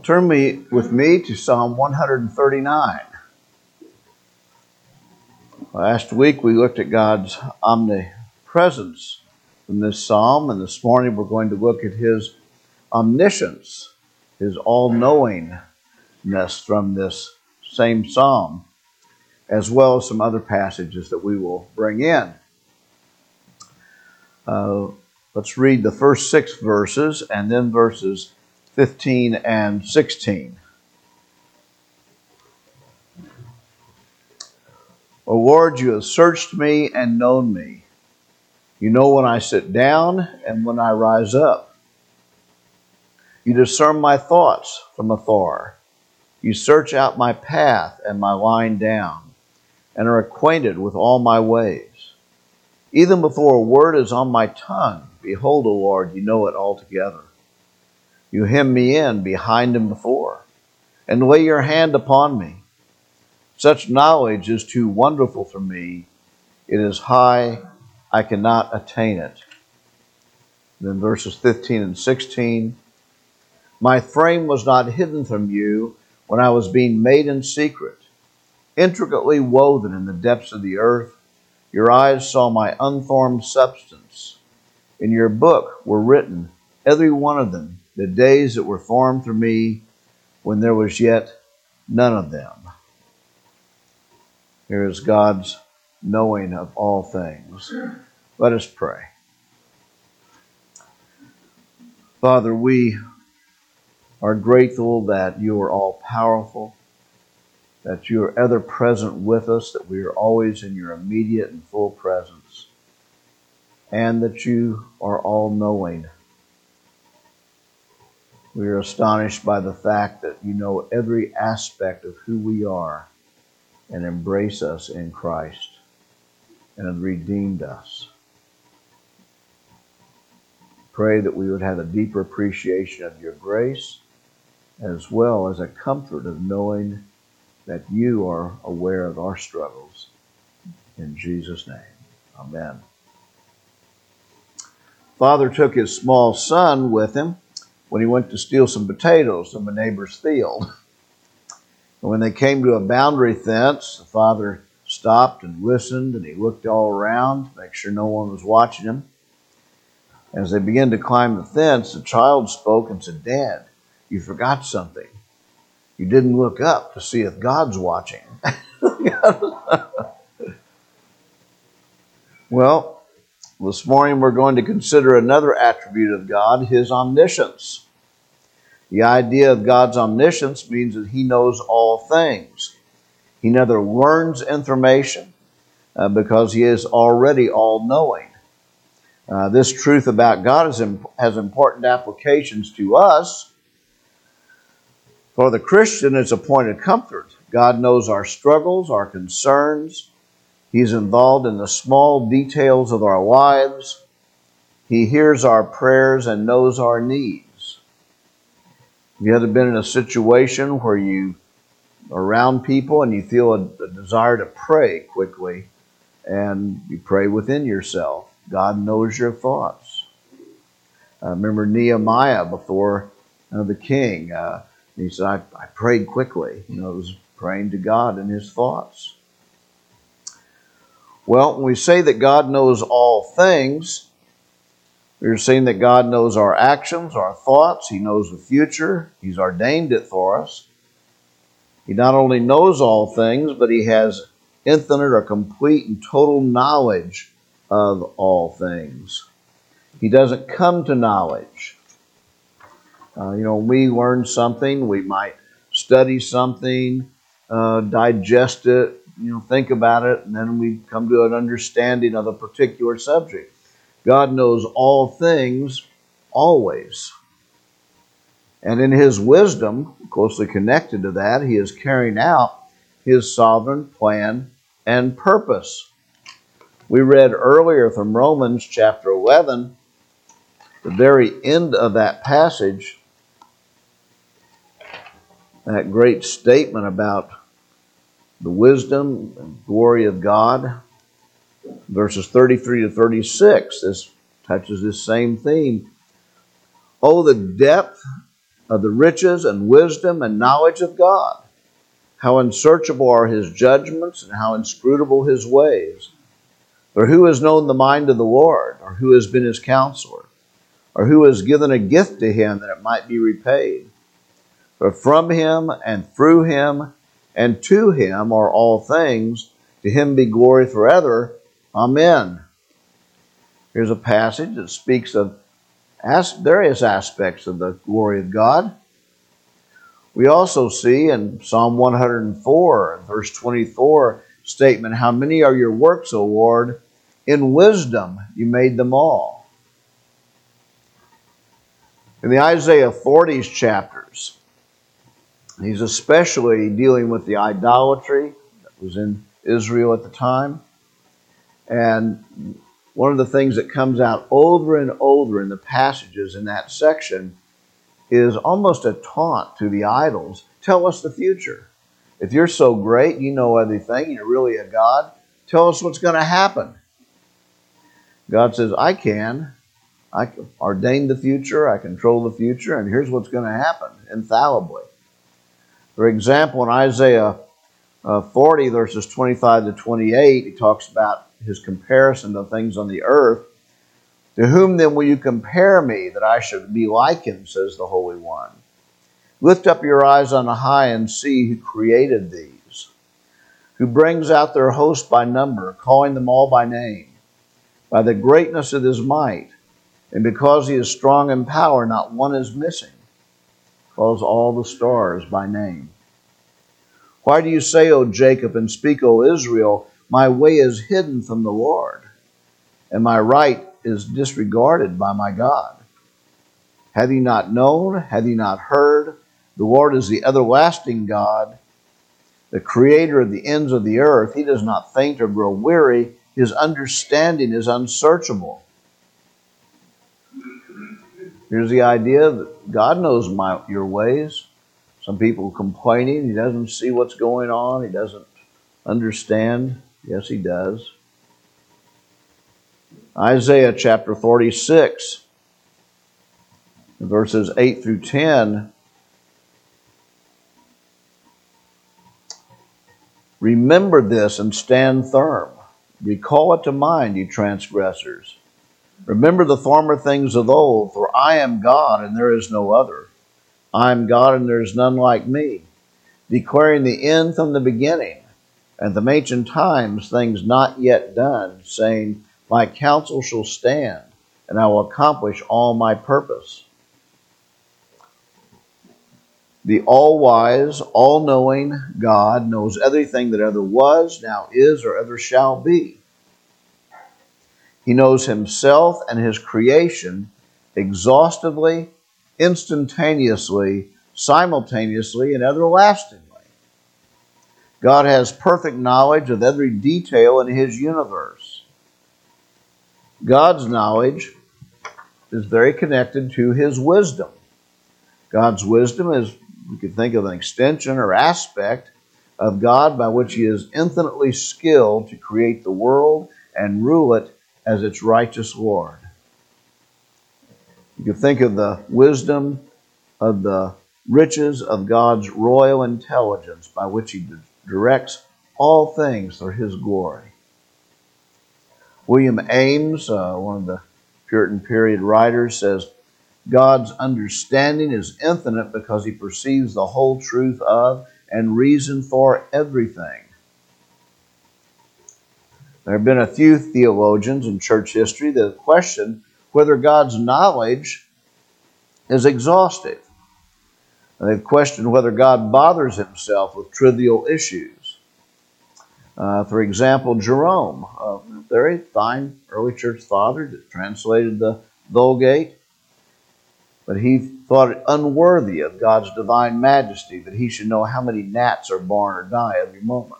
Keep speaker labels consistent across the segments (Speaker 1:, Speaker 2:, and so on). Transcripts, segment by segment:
Speaker 1: Turn with me to Psalm 139. Last week we looked at God's omnipresence in this psalm, and this morning we're going to look at His omniscience, His all-knowingness from this same psalm, as well as some other passages that we will bring in. Let's read the first 6 verses and then verses 15 and 16. O Lord, you have searched me and known me. You know when I sit down and when I rise up. You discern my thoughts from afar. You search out my path and my lying down, and are acquainted with all my ways. Even before a word is on my tongue, behold, O Lord, you know it altogether. You hem me in behind and before, and lay your hand upon me. Such knowledge is too wonderful for me. It is high, I cannot attain it. Then verses 15 and 16. My frame was not hidden from you when I was being made in secret, intricately woven in the depths of the earth. Your eyes saw my unformed substance. In your book were written, every one of them, the days that were formed for me, when there was yet none of them. Here is God's knowing of all things. Let us pray. Father, we are grateful that you are all powerful, that you are ever present with us, that we are always in your immediate and full presence, and that you are all knowing. We are astonished by the fact that you know every aspect of who we are and embrace us in Christ and have redeemed us. Pray that we would have a deeper appreciation of your grace, as well as a comfort of knowing that you are aware of our struggles. In Jesus' name, amen. Father took his small son with him when he went to steal some potatoes from a neighbor's field. And when they came to a boundary fence, the father stopped and listened, and he looked all around to make sure no one was watching him. As they began to climb the fence, the child spoke and said, Dad, you forgot something. You didn't look up to see if God's watching. Well, this morning we're going to consider another attribute of God, his omniscience. The idea of God's omniscience means that he knows all things. He never learns information because he is already all-knowing. This truth about God has important applications to us. For the Christian, it's a point of comfort. God knows our struggles, our concerns. He's involved in the small details of our lives. He hears our prayers and knows our needs. Have you ever been in a situation where you are around people and you feel a desire to pray quickly, and you pray within yourself? God knows your thoughts. Remember Nehemiah before the king. He said, I prayed quickly. It was praying to God in his thoughts. Well, when we say that God knows all things, we're saying that God knows our actions, our thoughts. He knows the future. He's ordained it for us. He not only knows all things, but he has infinite or complete and total knowledge of all things. He doesn't come to knowledge. When we learn something, we might study something, digest it, think about it, and then we come to an understanding of a particular subject. God knows all things always. And in his wisdom, closely connected to that, he is carrying out his sovereign plan and purpose. We read earlier from Romans chapter 11, the very end of that passage, that great statement about the wisdom and glory of God. Verses 33 to 36, this touches this same theme. Oh, the depth of the riches and wisdom and knowledge of God. How unsearchable are his judgments, and how inscrutable his ways. For who has known the mind of the Lord, or who has been his counselor, or who has given a gift to him that it might be repaid? For from him and through him and to him are all things. To him be glory forever. Amen. Here's a passage that speaks of various aspects of the glory of God. We also see in Psalm 104, verse 24, statement, how many are your works, O Lord? In wisdom you made them all. In the Isaiah 40s chapters, he's especially dealing with the idolatry that was in Israel at the time. And one of the things that comes out over and over in the passages in that section is almost a taunt to the idols. Tell us the future. If you're so great, you know everything, you're really a God, tell us what's going to happen. God says, I can. I ordain the future, I control the future, and here's what's going to happen infallibly. For example, in Isaiah 40, verses 25 to 28, he talks about his comparison to things on the earth. To whom then will you compare me, that I should be like him, says the Holy One? Lift up your eyes on high and see who created these, who brings out their host by number, calling them all by name. By the greatness of his might, and because he is strong in power, not one is missing. Calls all the stars by name. Why do you say, O Jacob, and speak, O Israel, my way is hidden from the Lord, and my right is disregarded by my God? Have you not known? Have you not heard? The Lord is the everlasting God, the creator of the ends of the earth. He does not faint or grow weary. His understanding is unsearchable. Here's the idea that God knows your ways. Some people complaining, he doesn't see what's going on, he doesn't understand. Yes, he does. Isaiah chapter 46, verses 8 through 10. Remember this and stand firm. Recall it to mind, you transgressors. Remember the former things of old, for I am God and there is no other. I am God and there is none like me, declaring the end from the beginning, and from ancient times things not yet done, saying, my counsel shall stand, and I will accomplish all my purpose. The all-wise, all-knowing God knows everything that ever was, now is, or ever shall be. He knows himself and his creation exhaustively, instantaneously, simultaneously, and everlastingly. God has perfect knowledge of every detail in his universe. God's knowledge is very connected to his wisdom. God's wisdom is, you could think of an extension or aspect of God by which he is infinitely skilled to create the world and rule it as its righteous Lord. You can think of the wisdom of the riches of God's royal intelligence by which he directs all things for his glory. William Ames, one of the Puritan period writers, says, God's understanding is infinite because he perceives the whole truth of and reason for everything. There have been a few theologians in church history that have questioned whether God's knowledge is exhaustive. And they've questioned whether God bothers himself with trivial issues. For example, Jerome, a very fine early church father that translated the Vulgate, but he thought it unworthy of God's divine majesty that he should know how many gnats are born or die every moment.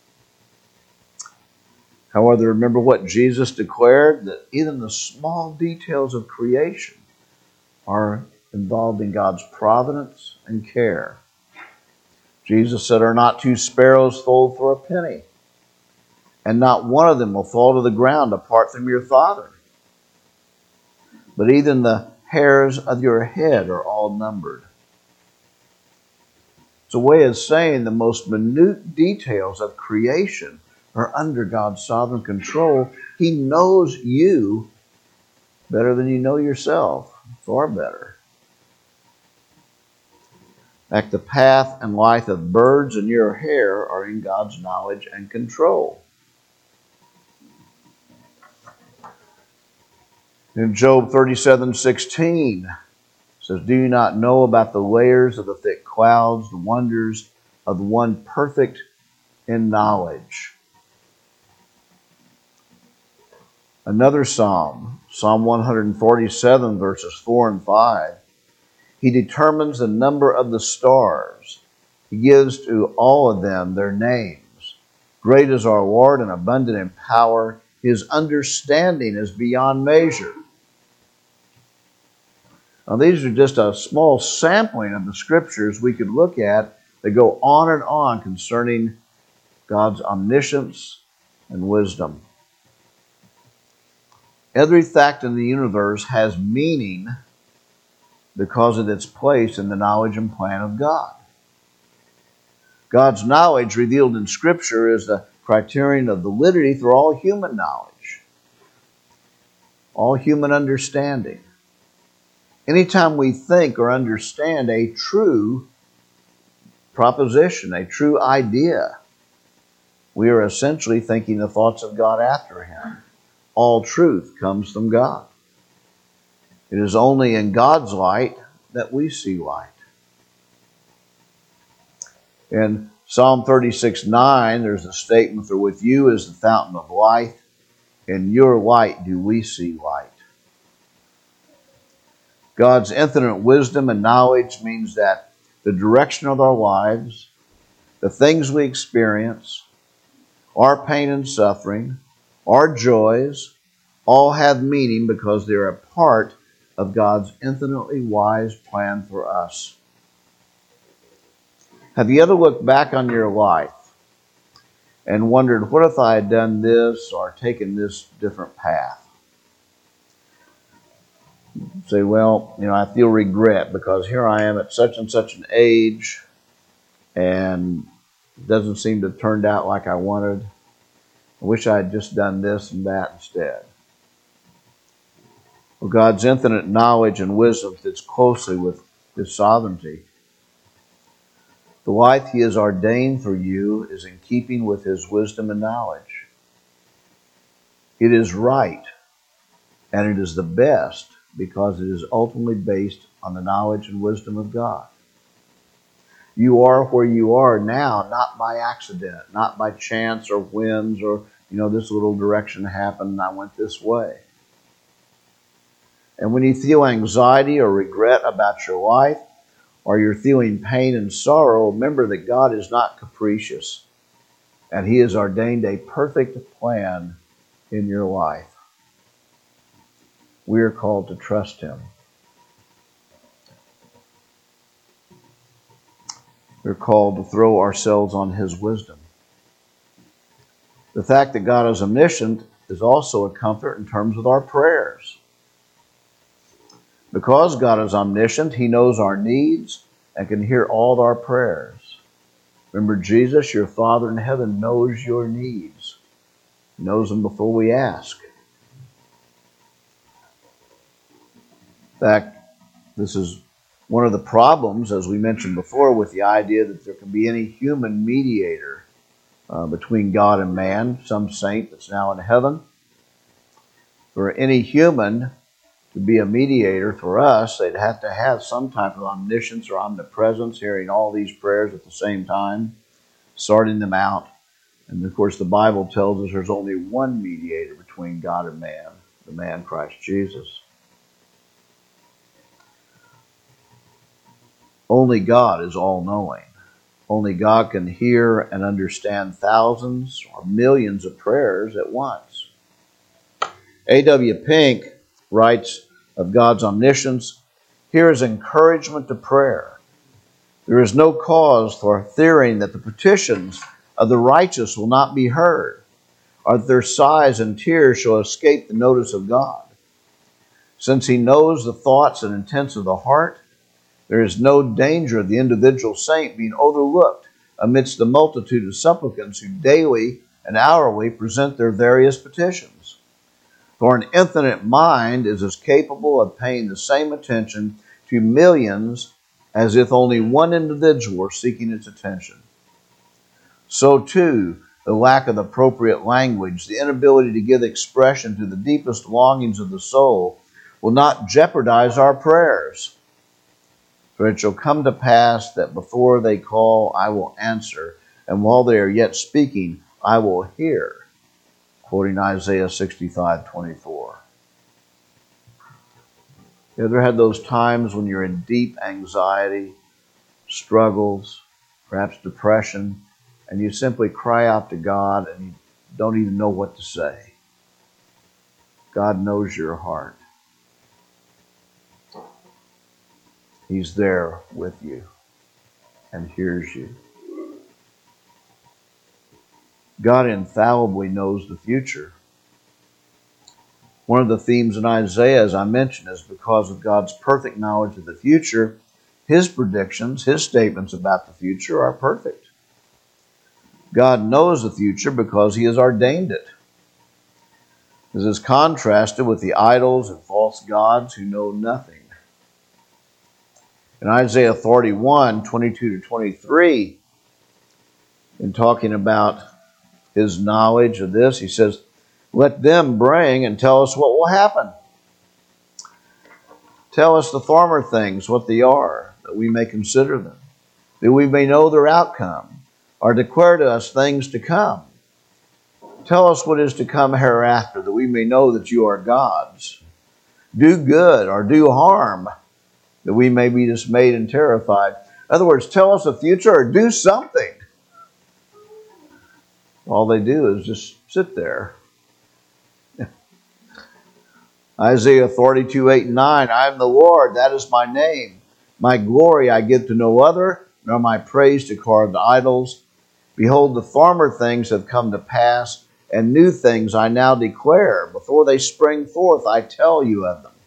Speaker 1: However, remember what Jesus declared, that even the small details of creation are involved in God's providence and care. Jesus said, are not two sparrows sold for a penny? And not one of them will fall to the ground apart from your Father. But even the hairs of your head are all numbered. It's a way of saying the most minute details of creation are under God's sovereign control. He knows you better than you know yourself, far better. Like the path and life of birds and your hair are in God's knowledge and control. In Job 37:16, it says, "Do you not know about the layers of the thick clouds, the wonders of the one perfect in knowledge?" Another psalm, Psalm 147, verses 4 and 5. He determines the number of the stars. He gives to all of them their names. Great is our Lord and abundant in power. His understanding is beyond measure. Now, these are just a small sampling of the scriptures we could look at that go on and on concerning God's omniscience and wisdom. Every fact in the universe has meaning because of its place in the knowledge and plan of God. God's knowledge revealed in Scripture is the criterion of validity for all human knowledge, all human understanding. Anytime we think or understand a true proposition, a true idea, we are essentially thinking the thoughts of God after Him. All truth comes from God. It is only in God's light that we see light. In Psalm 36:9, there's a statement, "For with you is the fountain of life. In your light do we see light." God's infinite wisdom and knowledge means that the direction of our lives, the things we experience, our pain and suffering, our joys, all have meaning because they're a part of God's infinitely wise plan for us. Have you ever looked back on your life and wondered, what if I had done this or taken this different path? Say, well, I feel regret because here I am at such and such an age and it doesn't seem to have turned out like I wanted. I wish I had just done this and that instead. Well, God's infinite knowledge and wisdom fits closely with His sovereignty. The life He has ordained for you is in keeping with His wisdom and knowledge. It is right, and it is the best because it is ultimately based on the knowledge and wisdom of God. You are where you are now, not by accident, not by chance or whims or, this little direction happened and I went this way. And when you feel anxiety or regret about your life, or you're feeling pain and sorrow, remember that God is not capricious, and He has ordained a perfect plan in your life. We are called to trust Him. We're called to throw ourselves on His wisdom. The fact that God is omniscient is also a comfort in terms of our prayers. Because God is omniscient, He knows our needs and can hear all of our prayers. Remember, Jesus, your Father in heaven, knows your needs. He knows them before we ask. In fact, this is one of the problems, as we mentioned before, with the idea that there can be any human mediator between God and man, some saint that's now in heaven. For any human to be a mediator for us, they'd have to have some type of omniscience or omnipresence, hearing all these prayers at the same time, sorting them out. And of course, the Bible tells us there's only one mediator between God and man, the man Christ Jesus. Only God is all-knowing. Only God can hear and understand thousands or millions of prayers at once. A.W. Pink writes of God's omniscience, "Here is encouragement to prayer. There is no cause for fearing that the petitions of the righteous will not be heard, or that their sighs and tears shall escape the notice of God. Since He knows the thoughts and intents of the heart, There is no danger of the individual saint being overlooked amidst the multitude of supplicants who daily and hourly present their various petitions. For an infinite mind is as capable of paying the same attention to millions as if only one individual were seeking its attention. So too, the lack of appropriate language, the inability to give expression to the deepest longings of the soul, will not jeopardize our prayers. For it shall come to pass that before they call, I will answer, and while they are yet speaking, I will hear. Quoting Isaiah 65:24. You ever had those times when you're in deep anxiety, struggles, perhaps depression, and you simply cry out to God and you don't even know what to say? God knows your heart. He's there with you and hears you. God infallibly knows the future. One of the themes in Isaiah, as I mentioned, is because of God's perfect knowledge of the future, His predictions, His statements about the future are perfect. God knows the future because He has ordained it. This is contrasted with the idols and false gods who know nothing. In Isaiah 41:22-23, in talking about His knowledge of this, He says, let them bring and tell us what will happen. Tell us the former things, what they are, that we may consider them, that we may know their outcome, or declare to us things to come. Tell us what is to come hereafter, that we may know that you are gods. Do good or do harm, that we may be dismayed and terrified. In other words, tell us the future or do something. All they do is just sit there. Isaiah 42:8-9, I am the Lord, that is my name. My glory I give to no other, nor my praise to carved idols. Behold, the former things have come to pass, and new things I now declare. Before they spring forth, I tell you of them.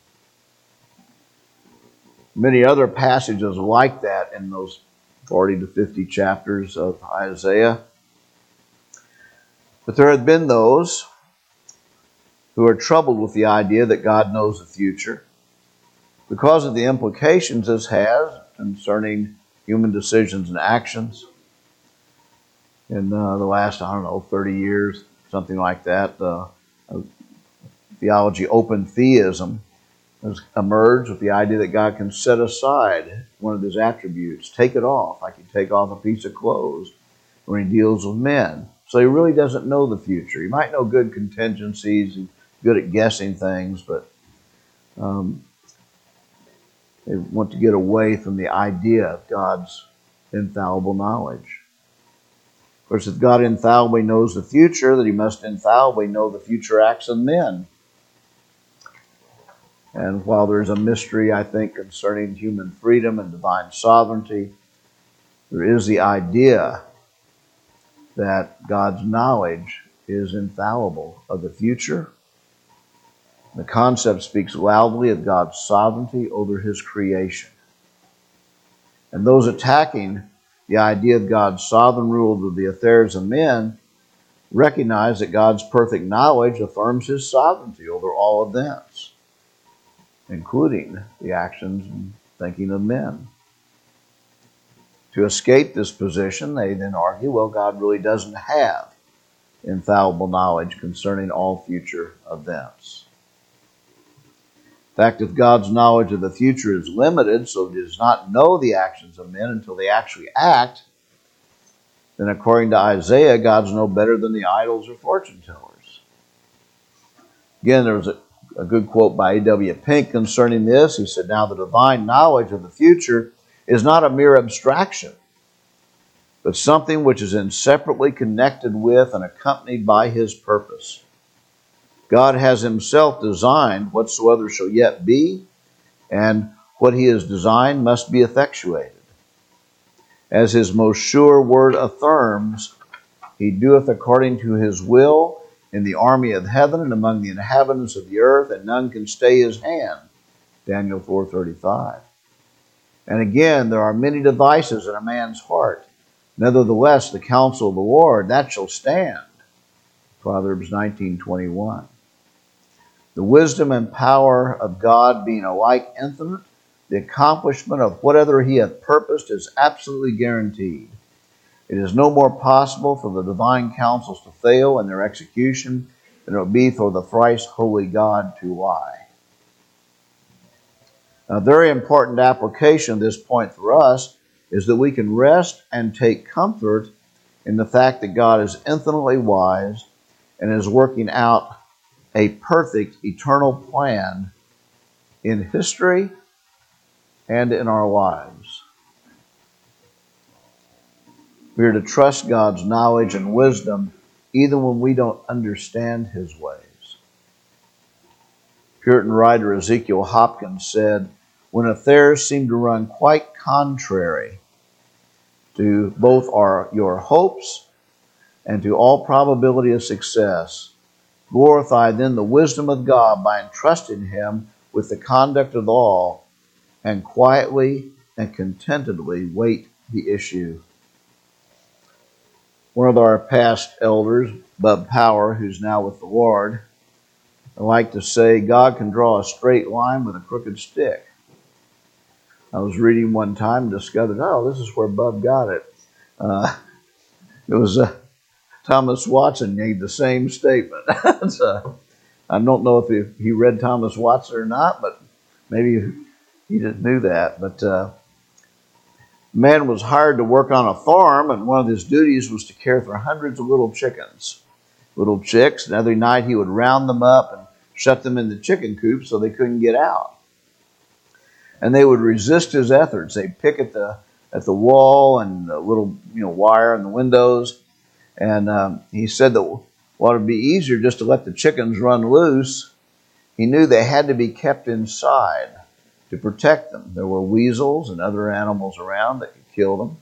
Speaker 1: Many other passages like that in those 40 to 50 chapters of Isaiah. But there have been those who are troubled with the idea that God knows the future because of the implications this has concerning human decisions and actions. In the last, 30 years, something like that, theology, open theism, has emerged with the idea that God can set aside one of His attributes, take it off, like He take off a piece of clothes when He deals with men. So He really doesn't know the future. He might know good contingencies, He's good at guessing things, but they want to get away from the idea of God's infallible knowledge. Of course, if God infallibly knows the future, that He must infallibly know the future acts of men. And while there's a mystery, I think, concerning human freedom and divine sovereignty, there is the idea that God's knowledge is infallible of the future. The concept speaks loudly of God's sovereignty over His creation. And those attacking the idea of God's sovereign rule over the affairs of men recognize that God's perfect knowledge affirms His sovereignty over all events, including the actions and thinking of men. To escape this position, they then argue, well, God really doesn't have infallible knowledge concerning all future events. In fact, if God's knowledge of the future is limited, so He does not know the actions of men until they actually act, then according to Isaiah, God's no better than the idols or fortune tellers. Again, there was a good quote by A.W. Pink concerning this. He said, now the divine knowledge of the future is not a mere abstraction, but something which is inseparably connected with and accompanied by His purpose. God has Himself designed whatsoever shall yet be, and what He has designed must be effectuated. As His most sure word affirms, He doeth according to His will in the army of heaven and among the inhabitants of the earth, and none can stay His hand. Daniel 4:35. And again, there are many devices in a man's heart. Nevertheless, the counsel of the Lord, that shall stand. Proverbs 19:21. The wisdom and power of God being alike infinite, the accomplishment of whatever he hath purposed is absolutely guaranteed. It is no more possible for the divine counsels to fail in their execution than it would be for the thrice holy God to lie. A very important application of this point for us is that we can rest and take comfort in the fact that God is infinitely wise and is working out a perfect eternal plan in history and in our lives. We are to trust God's knowledge and wisdom even when we don't understand his ways. Puritan writer Ezekiel Hopkins said, "When affairs seem to run quite contrary to both your hopes and to all probability of success, glorify then the wisdom of God by entrusting him with the conduct of all, and quietly and contentedly wait the issue." One of our past elders, Bub Power, who's now with the Lord, I like to say, God can draw a straight line with a crooked stick. I was reading one time and discovered, this is where Bub got it. It was Thomas Watson made the same statement. So, I don't know if he read Thomas Watson or not, but maybe he didn't knew that. But man was hired to work on a farm, and one of his duties was to care for hundreds of little chickens, little chicks, and every night he would round them up and shut them in the chicken coop so they couldn't get out. And they would resist his efforts. They'd pick at the wall and the little wire in the windows. And he said that while it would be easier just to let the chickens run loose, he knew they had to be kept inside to protect them. There were weasels and other animals around that could kill them.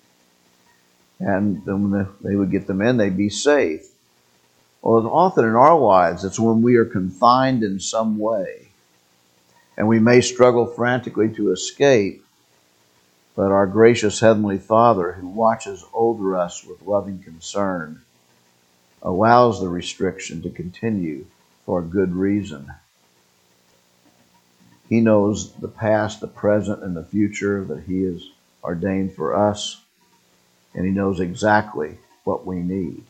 Speaker 1: And then when they would get them in, they'd be safe. Well, often in our lives, it's when we are confined in some way. And we may struggle frantically to escape, but our gracious Heavenly Father, who watches over us with loving concern, allows the restriction to continue for a good reason. He knows the past, the present, and the future that he has ordained for us, and he knows exactly what we need.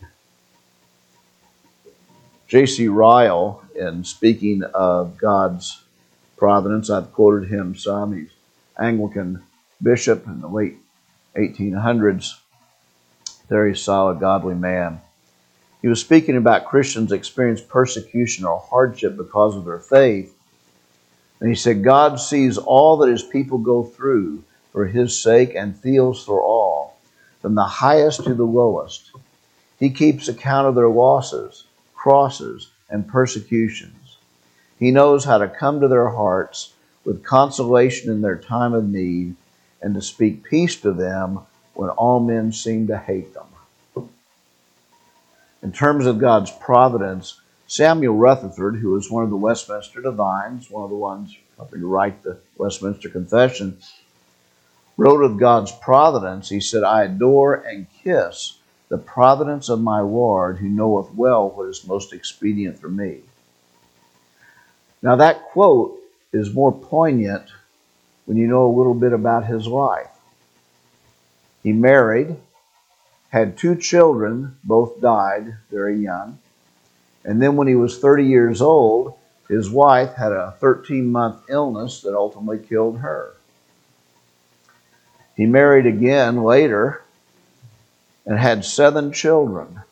Speaker 1: J.C. Ryle, in speaking of God's providence, I've quoted him some. He's Anglican bishop in the late 1800s. Very solid, godly man. He was speaking about Christians experience persecution or hardship because of their faith. And he said, God sees all that his people go through for his sake and feels for all, from the highest to the lowest. He keeps account of their losses, crosses, and persecutions. He knows how to come to their hearts with consolation in their time of need and to speak peace to them when all men seem to hate them. In terms of God's providence, Samuel Rutherford, who was one of the Westminster Divines, one of the ones helping to write the Westminster Confession, wrote of God's providence, he said, "I adore and kiss the providence of my Lord, who knoweth well what is most expedient for me." Now that quote is more poignant when you know a little bit about his life. He married, had 2 children, both died very young. And then when he was 30 years old, his wife had a 13-month illness that ultimately killed her. He married again later and had 7 children.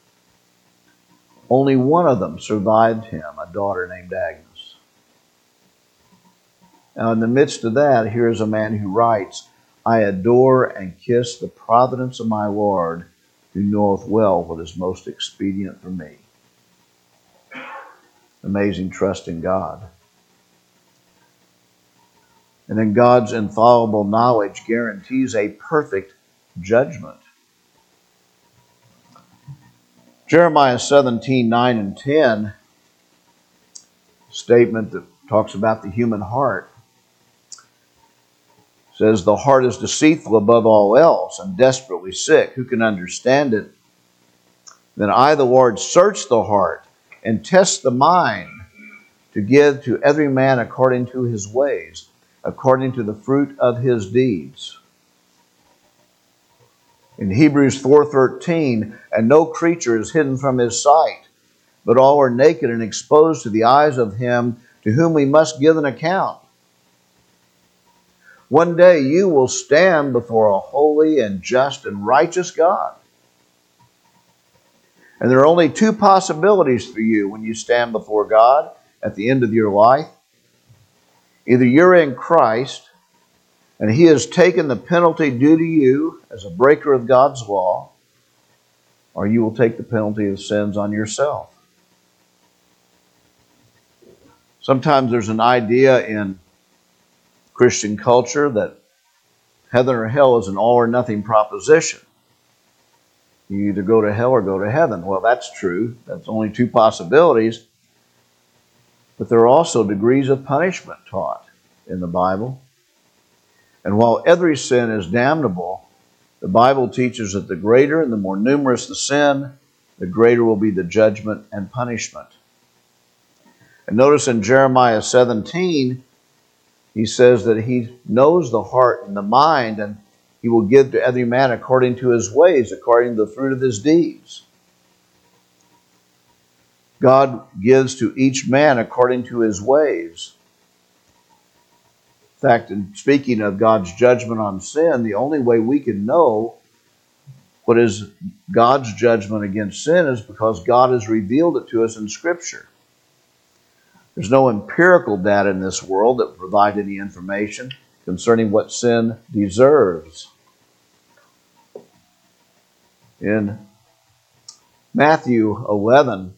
Speaker 1: Only one of them survived him, a daughter named Agnes. Now in the midst of that, here's a man who writes, "I adore and kiss the providence of my Lord, who knoweth well what is most expedient for me." Amazing trust in God. And then God's infallible knowledge guarantees a perfect judgment. Jeremiah 17:9 and 10, statement that talks about the human heart. It says, the heart is deceitful above all else and desperately sick. Who can understand it? Then I, the Lord, search the heart and test the mind to give to every man according to his ways, according to the fruit of his deeds. In Hebrews 4:13, and no creature is hidden from his sight, but all are naked and exposed to the eyes of him to whom we must give an account. One day you will stand before a holy and just and righteous God. And there are only two possibilities for you when you stand before God at the end of your life. Either you're in Christ, and He has taken the penalty due to you as a breaker of God's law, or you will take the penalty of sins on yourself. Sometimes there's an idea in Christian culture that heaven or hell is an all or nothing proposition. You either go to hell or go to heaven. Well, that's true. That's only two possibilities. But there are also degrees of punishment taught in the Bible. And while every sin is damnable, the Bible teaches that the greater and the more numerous the sin, the greater will be the judgment and punishment. And notice in Jeremiah 17, he says that He knows the heart and the mind, and He will give to every man according to his ways, according to the fruit of his deeds. God gives to each man according to his ways. In fact, in speaking of God's judgment on sin, the only way we can know what is God's judgment against sin is because God has revealed it to us in Scripture. There's no empirical data in this world that provide any information concerning what sin deserves. In Matthew 11,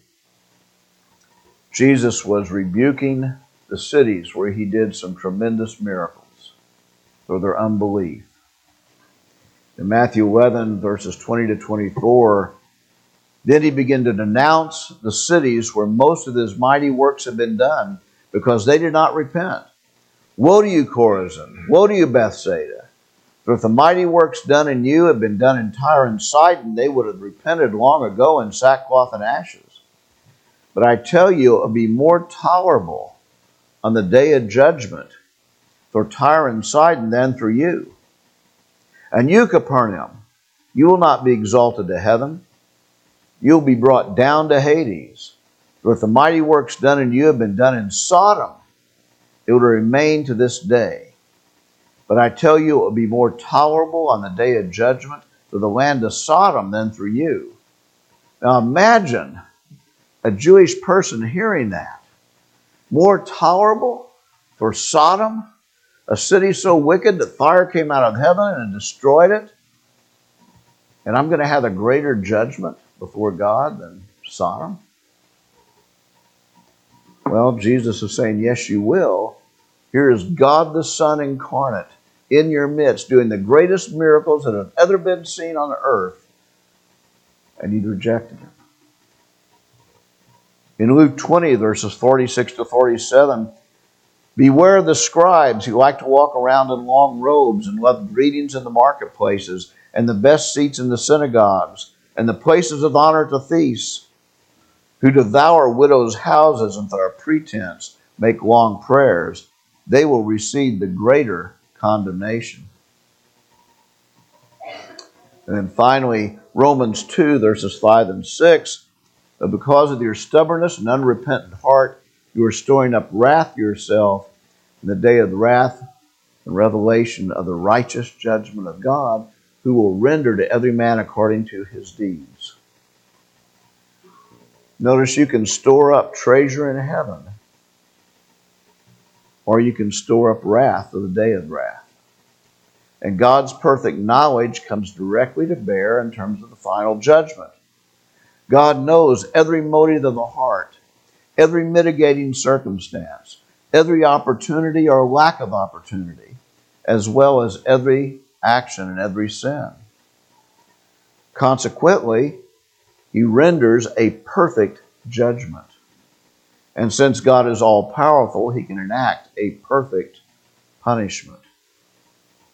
Speaker 1: Jesus was rebuking the cities where He did some tremendous miracles for their unbelief. In Matthew 11, verses 20 to 24, then He began to denounce the cities where most of His mighty works had been done because they did not repent. Woe to you, Chorazin! Woe to you, Bethsaida! For if the mighty works done in you had been done in Tyre and Sidon, they would have repented long ago in sackcloth and ashes. But I tell you, it will be more tolerable on the day of judgment for Tyre and Sidon than for you. And you, Capernaum, you will not be exalted to heaven. You'll be brought down to Hades. For if the mighty works done in you have been done in Sodom, it will remain to this day. But I tell you, it will be more tolerable on the day of judgment for the land of Sodom than for you. Now imagine a Jewish person hearing that. More tolerable for Sodom, a city so wicked that fire came out of heaven and destroyed it. And I'm going to have a greater judgment before God than Sodom? Well, Jesus is saying, yes, you will. Here is God the Son incarnate in your midst, doing the greatest miracles that have ever been seen on the earth, and you rejected Him. In Luke 20, verses 46 to 47, beware of the scribes who like to walk around in long robes and love greetings in the marketplaces and the best seats in the synagogues and the places of honor to feasts, who devour widows' houses and for a pretense make long prayers. They will receive the greater condemnation. And then finally, Romans 2, verses 5 and 6, but because of your stubbornness and unrepentant heart, you are storing up wrath to yourself in the day of the wrath and revelation of the righteous judgment of God, who will render to every man according to his deeds. Notice you can store up treasure in heaven, or you can store up wrath for the day of wrath. And God's perfect knowledge comes directly to bear in terms of the final judgment. God knows every motive of the heart, every mitigating circumstance, every opportunity or lack of opportunity, as well as every action and every sin. Consequently, He renders a perfect judgment. And since God is all-powerful, He can enact a perfect punishment.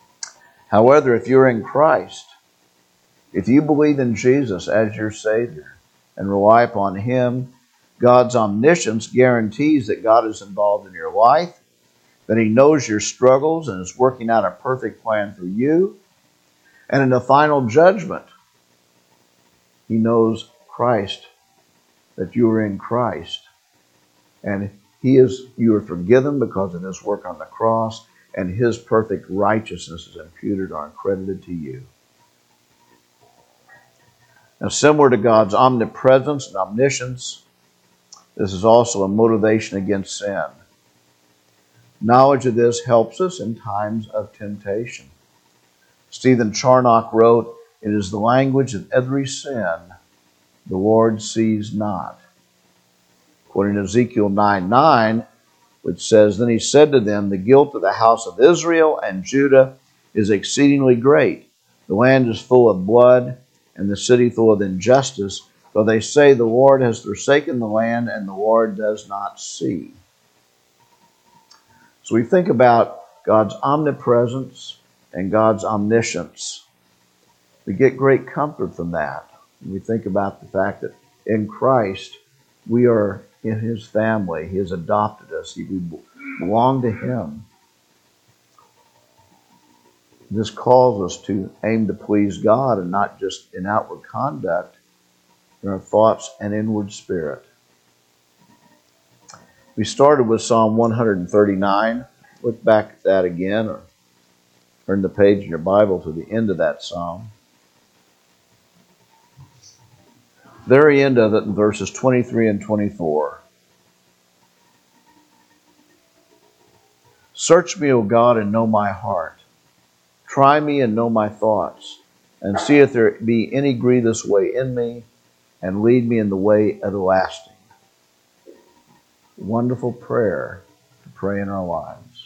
Speaker 1: However, if you're in Christ, if you believe in Jesus as your Savior and rely upon Him, God's omniscience guarantees that God is involved in your life, that He knows your struggles and is working out a perfect plan for you. And in the final judgment, He knows Christ, that you are in Christ. And you are forgiven because of His work on the cross, and His perfect righteousness is imputed or accredited to you. Now, similar to God's omnipresence and omniscience, this is also a motivation against sin. Knowledge of this helps us in times of temptation. Stephen Charnock wrote, "It is the language of every sin the Lord sees not." According to Ezekiel 9:9, which says, "Then he said to them, the guilt of the house of Israel and Judah is exceedingly great. The land is full of blood, and the city full of injustice. For they say, the Lord has forsaken the land, and the Lord does not see." So we think about God's omnipresence and God's omniscience. We get great comfort from that. We think about the fact that in Christ, we are in His family. He has adopted us. We belong to Him. This calls us to aim to please God, and not just in outward conduct, in our thoughts and inward spirit. We started with Psalm 139. Look back at that again, or turn the page in your Bible to the end of that psalm. Very end of it in verses 23 and 24. "Search me, O God, and know my heart. Try me and know my thoughts, and see if there be any grievous way in me, and lead me in the way everlasting." Wonderful prayer to pray in our lives.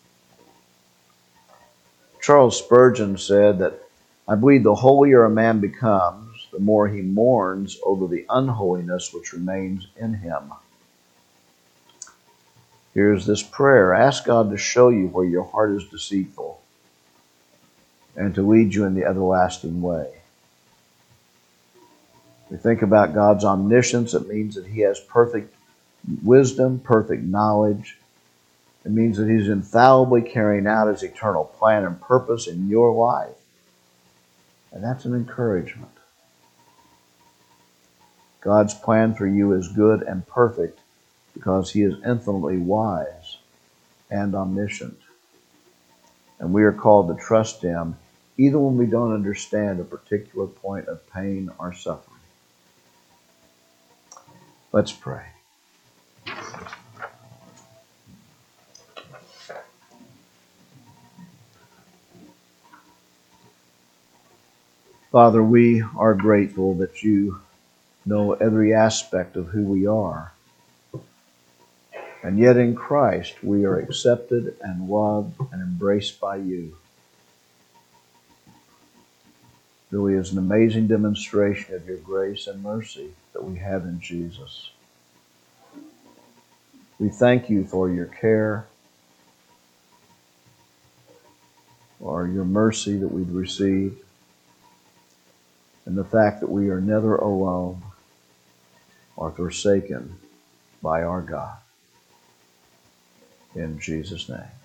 Speaker 1: Charles Spurgeon said that, "I believe the holier a man becomes, the more he mourns over the unholiness which remains in him." Here's this prayer. Ask God to show you where your heart is deceitful and to lead you in the everlasting way. We think about God's omniscience. It means that He has perfect wisdom, perfect knowledge. It means that He's infallibly carrying out His eternal plan and purpose in your life. And that's an encouragement. God's plan for you is good and perfect because He is infinitely wise and omniscient. And we are called to trust Him even when we don't understand a particular point of pain or suffering. Let's pray. Father, we are grateful that You know every aspect of who we are. And yet in Christ we are accepted and loved and embraced by You. Really is an amazing demonstration of Your grace and mercy that we have in Jesus. We thank You for Your care, for Your mercy that we've received, and the fact that we are never alone or forsaken by our God. In Jesus' name.